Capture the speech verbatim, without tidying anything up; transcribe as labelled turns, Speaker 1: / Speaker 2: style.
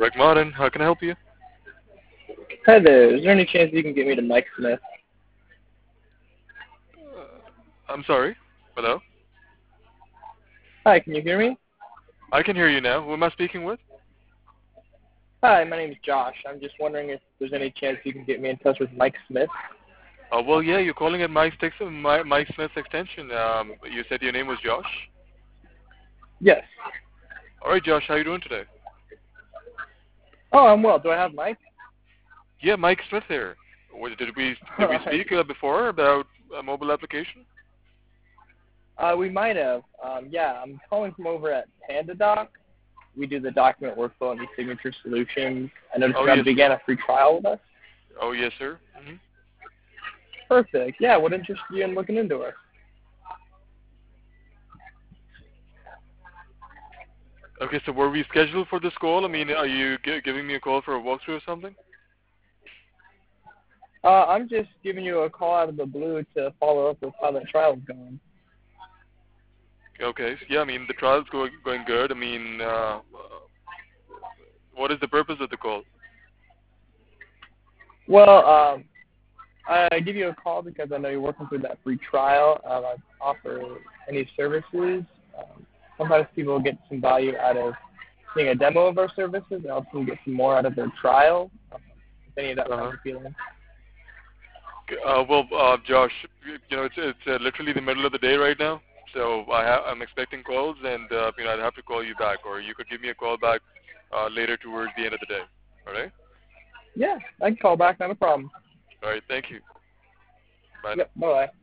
Speaker 1: Tech Modern. How can I help you?
Speaker 2: Hi there. Is there any chance you can get me to Mike Smith?
Speaker 1: Uh, I'm sorry. Hello?
Speaker 2: Hi, can you hear me?
Speaker 1: I can hear you now. Who am I speaking with?
Speaker 2: Hi, my name is Josh. I'm just wondering if there's any chance you can get me in touch with Mike Smith.
Speaker 1: Uh, well, yeah, you're calling at Mike, Stix- Mike, Mike Smith's extension. Um, you said your name was Josh?
Speaker 2: Yes.
Speaker 1: All right, Josh, how you doing today?
Speaker 2: Oh, I'm well. Do I have Mike?
Speaker 1: Yeah, Mike Smith here. What- Did we did we speak uh, before about a mobile application?
Speaker 2: uh, we might have. Um, yeah, I'm calling from over at PandaDoc. We do the document workflow and e-signature solutions. I noticed
Speaker 1: Oh,
Speaker 2: you
Speaker 1: yes,
Speaker 2: began
Speaker 1: sir.
Speaker 2: a free trial with us.
Speaker 1: Oh, yes, sir. Mm-hmm.
Speaker 2: Perfect. Yeah, what interested you in looking into it?
Speaker 1: Okay, so were we scheduled for this call? I mean, are you gi- giving me a call for a walkthrough or something?
Speaker 2: Uh, I'm just giving you a call out of the blue to follow up with how that trial's going.
Speaker 1: Okay, so yeah, I mean, the trial's going, going good. I mean, uh, what is the purpose of the call?
Speaker 2: Well, um, I give you a call because I know you're working through that free trial. Um, I offer any services. Um, sometimes people get some value out of seeing a demo of our services and helps them get some more out of their trial. Um, if any of that
Speaker 1: Uh-huh.
Speaker 2: sounds appealing.
Speaker 1: Uh, well, uh, Josh, you know, it's it's uh, literally the middle of the day right now, so I ha- I'm expecting calls, and uh, you know, I'd have to call you back, or you could give me a call back uh, later towards the end of the day. All right?
Speaker 2: Yeah, I can call back, not a problem.
Speaker 1: All right. Thank you. Bye now.
Speaker 2: Yep, bye-bye.